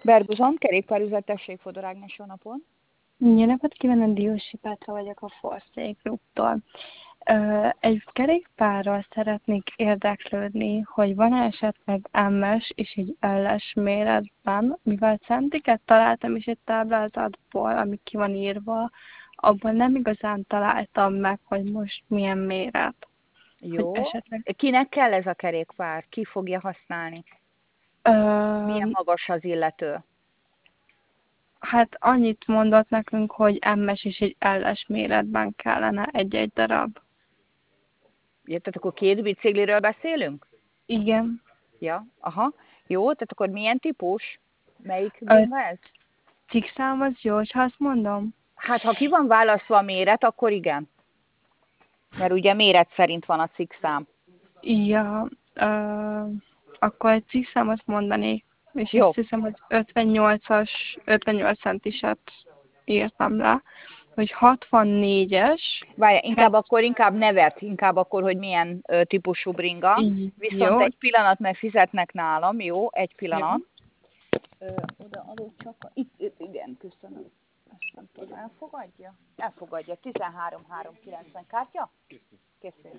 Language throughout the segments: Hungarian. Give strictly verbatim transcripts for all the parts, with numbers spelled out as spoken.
Berbuzon, kerékpárüzlet, tessék, Fodor Ágnes, jó napon. Jó napot kívánok, Diósi Petra vagyok a Forszék Grouptól. Egy kerékpárral szeretnék érdeklődni, hogy van-e esetleg em-es és egy el-es méretben, mivel centiket találtam is egy táblázatból, ami ki van írva, abban nem igazán találtam meg, hogy most milyen méret. Jó. Esetleg... Kinek kell ez a kerékpár? Ki fogja használni? Uh, Milyen magas az illető? Hát annyit mondott nekünk, hogy em-es és egy el-es méretben kellene egy-egy darab. Ja, tehát akkor két bicikliről beszélünk? Igen. Ja, aha. Jó, tehát akkor milyen típus? Melyik A bringa ez? cikszám az jó, ha azt mondom? Hát, ha ki van választva a méret, akkor igen. Mert ugye méret szerint van a cikszám. Ja, uh, akkor egy cikszám mondanék, és Jó. azt hiszem, hogy ötvennyolcas, ötvennyolc centiset írtam rá, hogy hatvannégyes. Várj, inkább akkor inkább nevet, inkább akkor, hogy milyen ö, típusú bringa. Viszont Jó. egy pillanat, mert fizetnek nálam, jó, egy pillanat. Jó. Ö, oda adok csak, a... itt, itt, igen, köszönöm. Ezt nem tudom, elfogadja? Elfogadja, tizenhárom három kilencven kártya? Készül.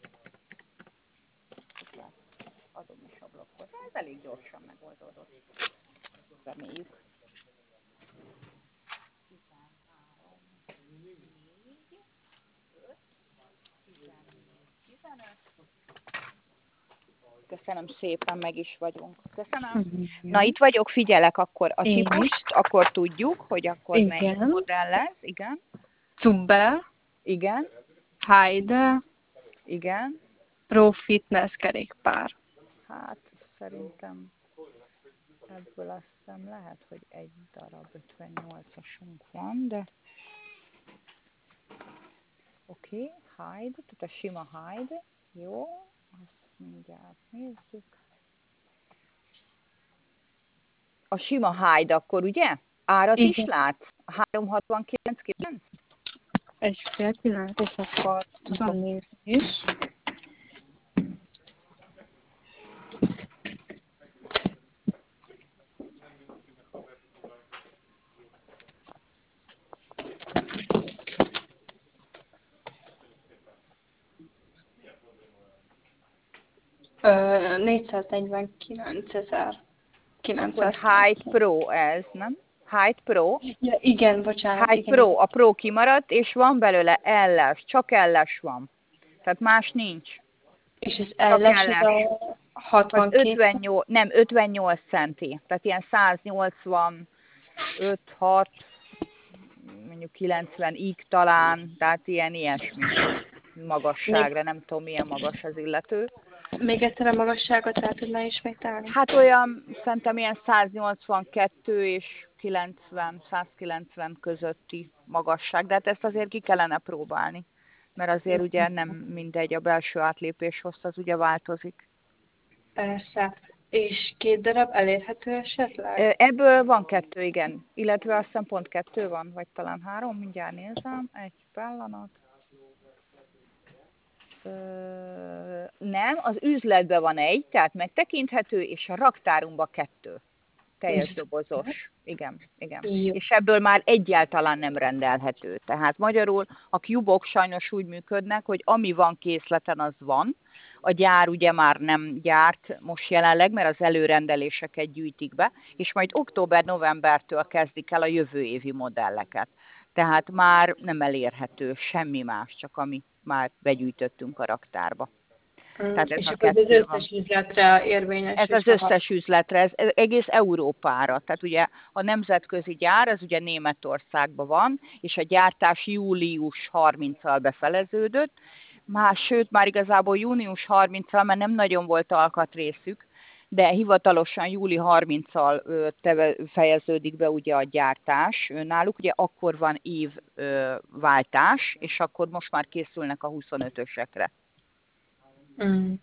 Adom is ablakot. Ez elég gyorsan megoldódott. Reméljük. Köszönöm szépen, meg is vagyunk. Köszönöm. Na, itt vagyok, figyelek, akkor a típust, akkor tudjuk, hogy akkor igen. melyik modell lesz. Igen. Zubbe. Igen. Heide. Igen. Pro Fitness kerékpár. Hát, szerintem ebből azt hiszem lehet, hogy egy darab ötvennyolcasunk van, de oké, okay. Hyde, tehát a sima Hyde. Jó, azt mindjárt nézzük. A sima Hyde akkor, ugye? Árat igen. is látsz? háromszázhatvankilenc kilenc? Egy fél pillanat, és akkor tudom nézni is. Uh, négyszáznegyvenkilencezer. Akkor Hyde Pro ez, nem? Hyde Pro. Ja, igen, bocsánat. Hyde igen, Pro, igen. a Pro kimaradt, és van belőle elles, csak elles van. Tehát más nincs. És az elles az a hatvankét? Az ötvennyolc, nem, ötvennyolc centi. Tehát ilyen száznyolcvanöt, hat, mondjuk kilencvenig talán, tehát ilyen ilyesmi magasságra, nem tudom milyen magas az illető. Még egyszer a magasságot el tudná ismételni? Hát olyan, szerintem ilyen száznyolcvankettő és kilencven, százkilencven közötti magasság, de hát ezt azért ki kellene próbálni, mert azért ugye nem mindegy, a belső átlépés hossz, az ugye változik. Persze. És két darab elérhető esetleg? Ebből van kettő, igen. Illetve azt hiszem pont kettő van, vagy talán három, mindjárt nézem. Egy pillanat. Ö, nem, az üzletben van egy, tehát megtekinthető, és a raktárunkban kettő. Teljes dobozos. Igen, igen. Jó. És ebből már egyáltalán nem rendelhető. Tehát magyarul a Cube-ok sajnos úgy működnek, hogy ami van készleten, az van. A gyár ugye már nem gyárt most jelenleg, mert az előrendeléseket gyűjtik be, és majd október-novembertől kezdik el a jövő évi modelleket. Tehát már nem elérhető semmi más, csak ami már begyűjtöttünk a raktárba. Tehát és akkor az összes van. Üzletre érvényes? Ez az összes üzletre, ez egész Európára. Tehát ugye a nemzetközi gyár, az ugye Németországban van, és a gyártás július harmincadikáig befeleződött. Már, sőt, már igazából június harmincadikáig, mert nem nagyon volt alkatrészük, de hivatalosan júli harmincadikáig fejeződik be ugye a gyártás. Náluk ugye akkor van évváltás, és akkor most már készülnek a huszonötösekre. Mm.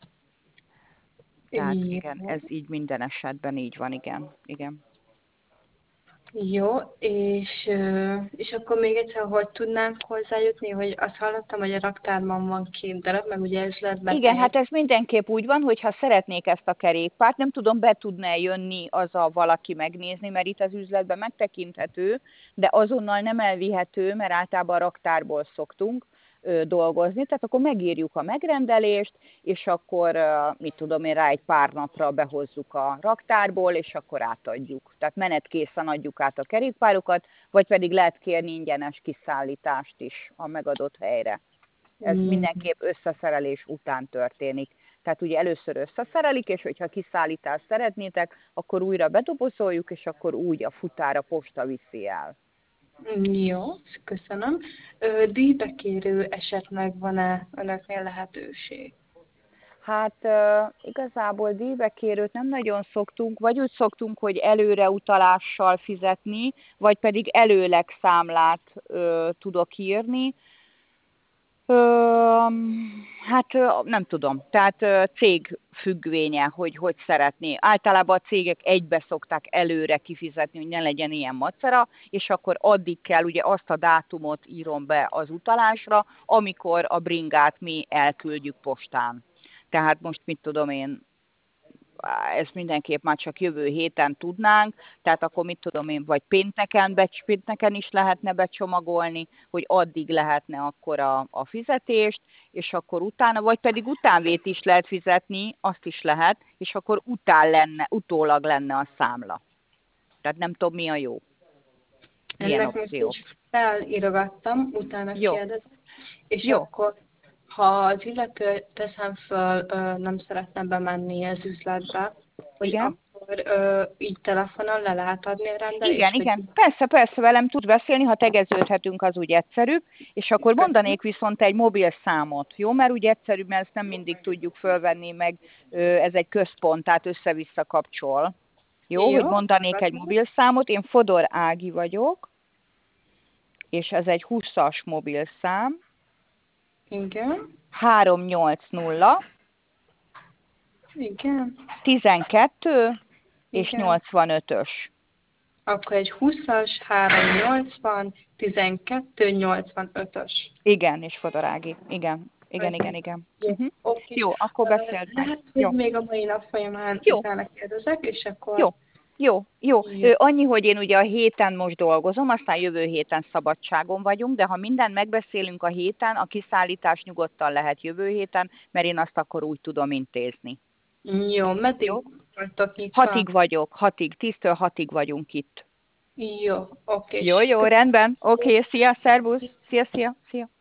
Tehát igen, ez így minden esetben így van, igen. igen. Jó, és, ö, és akkor még egyszer, hogy tudnánk hozzájutni, hogy azt hallottam, hogy a raktárban van két darab, meg ugye üzletben Igen, egy. hát ez mindenképp úgy van, hogy ha szeretnék ezt a kerékpárt, nem tudom, be tudná jönni az a valaki megnézni, mert itt az üzletben megtekinthető, de azonnal nem elvihető, mert általában a raktárból szoktunk ö, dolgozni, tehát akkor megírjuk a megrendelést, és akkor, ö, mit tudom én, rá egy pár napra behozzuk a raktárból, és akkor átadjuk. Tehát menetkészen adjuk át a kerékpárokat, vagy pedig lehet kérni ingyenes kiszállítást is a megadott helyre. Ez Mm. mindenképp összeszerelés után történik. Tehát ugye először összeszerelik, és hogyha kiszállítást szeretnétek, akkor újra bedobozoljuk, és akkor úgy a futára posta viszi el. Jó, köszönöm. Ö, díjbekérő esetleg van-e önöknél lehetőség? Hát uh, igazából díjbekérőt nem nagyon szoktunk, vagy úgy szoktunk, hogy előre utalással fizetni, vagy pedig előleg számlát uh, tudok írni. Ö, hát ö, nem tudom, tehát ö, cég függvénye, hogy hogy szeretné. Általában a cégek egybe szokták előre kifizetni, hogy ne legyen ilyen macera, és akkor addig kell, ugye azt a dátumot írom be az utalásra, amikor a bringát mi elküldjük postán. Tehát most mit tudom én, ezt mindenképp már csak jövő héten tudnánk, tehát akkor mit tudom én, vagy pénteken, becs, pénteken is lehetne becsomagolni, hogy addig lehetne akkor a, a fizetést, és akkor utána, vagy pedig utánvét is lehet fizetni, azt is lehet, és akkor után lenne, utólag lenne a számla. Tehát nem tudom, mi a jó. Milyen Ennek most opció. is felírogattam, utána Jó, kérdezem, és jó, akkor, ha az illető teszem föl, ö, nem szeretne bemenni az üzletbe, hogy igen. akkor ö, így telefonon le lehet adni a Igen, rendelést, vagy igen, persze, persze, velem tud beszélni, ha tegeződhetünk, az úgy egyszerűbb, és akkor köszönöm. mondanék viszont egy mobil számot, jó? Mert úgy egyszerűbb, mert ezt nem mindig tudjuk fölvenni, meg ö, ez egy központ, tehát össze-vissza kapcsol. Jó, hogy Jó, mondanék egy hallgatom. mobil számot, én Fodor Ági vagyok, és ez egy húszas mobilszám, Igen, háromnyolcnulla, igen, tizenkettő és igen. nyolcvanötös. Akkor egy húszas, háromszáznyolcvan, tizenkettő, nyolcvanötös. Igen, és Fodor Ági. Igen, igen, igen, Okay. igen. Jó, Uh-huh. oké. Jó, akkor Ö, beszéld meg. Lehet, hogy Jó. még a mai nap folyamán Jó, utána kérdezek, és akkor jó, jó, jó. jó. Ö, Annyi, hogy én ugye a héten most dolgozom, aztán jövő héten szabadságon vagyunk, de ha mindent megbeszélünk a héten, a kiszállítás nyugodtan lehet jövő héten, mert én azt akkor úgy tudom intézni. Jó, meddig Jó? vagytok nyitva? Hatig vagyok, hatig, tíztől hatig vagyunk itt. Jó, oké. Jó, jó, rendben. Oké, okay, szia, szervusz. Szia, szia, szia.